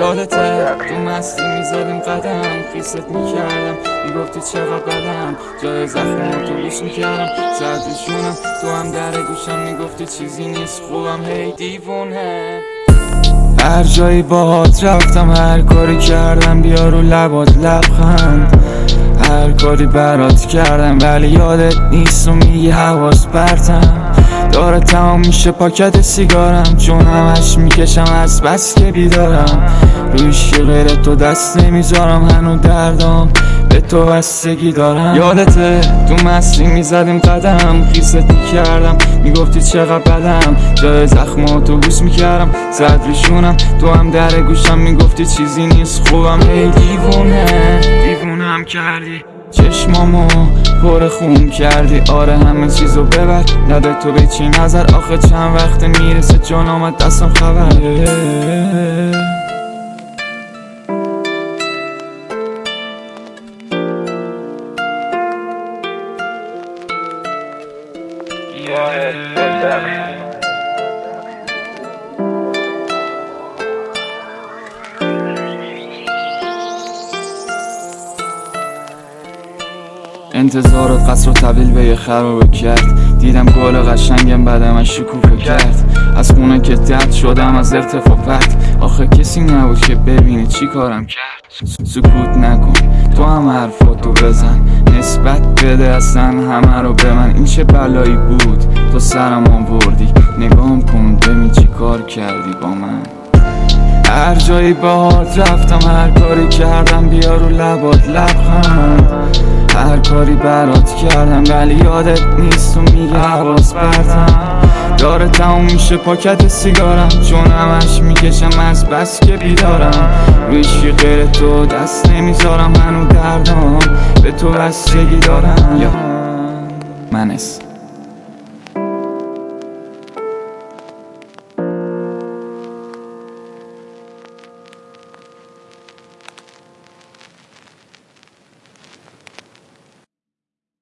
یادته تو مستی میزدیم قدم، خیست میکردم میگفتی چقدر بدم، جای زخم اتوبوس میکردم زدشونم، تو هم در گوشم میگفتی چیزی نیست خوبم، هی دیوونه. هر جایی باهات رفتم، هر کاری کردم بیا رو لبات لبخند، هر کاری برات کردم ولی یادت نیست و میگی حواس پرتم. داره تمام میشه پاکت سیگارم، چون همش میکشم از بس که بیدارم، رویش که غیر تو دست نمیذارم، هنو دردام به تو بستگی دارم. یادته تو مستی میزدیم قدم، خیست میکردم میگفتی چقدر بدم، جای زخم اتوبوس میکردم زدریشونم، تو هم در گوشم میگفتی چیزی نیست خوبم، هی دیوونم کردی، چشمامو پر خون کردی، آره همه چیزو ببر نده تو به چی نظر، آخه چند وقت میرسه جان آمد دستم خبر. انتظارات قصر و طویل به یه خرابه کرد، دیدم گل قشنگم بعد من شکوفه کرد، از خونه که درد شدم از ارتفاعت، آخه کسی نبود که ببینی چی کارم کرد. سکوت نکن تو هم حرفاتو بزن، نسبت بده اصلا همه رو به من، این چه بلایی بود تو سرم آوردی، نگام کن ببین چی کار کردی با من. هر جایی باهات رفتم، هر کاری کردم بیا رو لبات لبخند، هر کاری برات کردم ولی یادت نیست و میگی حواس پرتم. داره تموم میشه پاکت سیگارم، چون همش میکشم از بس که بیدارم، رویش که غیر تو دست نمیذارم، هنو دردام به تو بستگی دارم. منس